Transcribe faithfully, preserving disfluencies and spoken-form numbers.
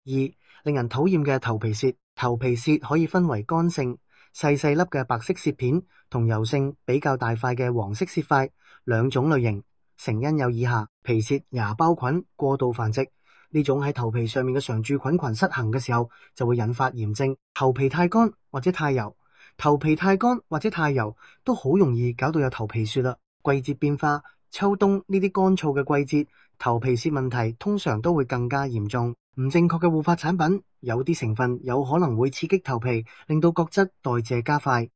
二、令人討厭嘅頭皮屑。頭皮屑可以分為乾性、細細粒嘅白色屑片同油性比較大塊嘅黃色屑塊兩種類型。成因有以下：皮屑芽孢菌過度繁殖，呢種喺頭皮上面嘅常駐菌群失衡嘅時候，就會引發炎症。頭皮太乾或者太油，頭皮太乾或者太油都好容易搞到有頭皮屑啦。季節變化，秋冬呢啲乾燥嘅季節，頭皮屑問題通常都會更加嚴重。唔正確嘅護髮產品，有啲成分有可能會刺激頭皮，令到角質代謝加快。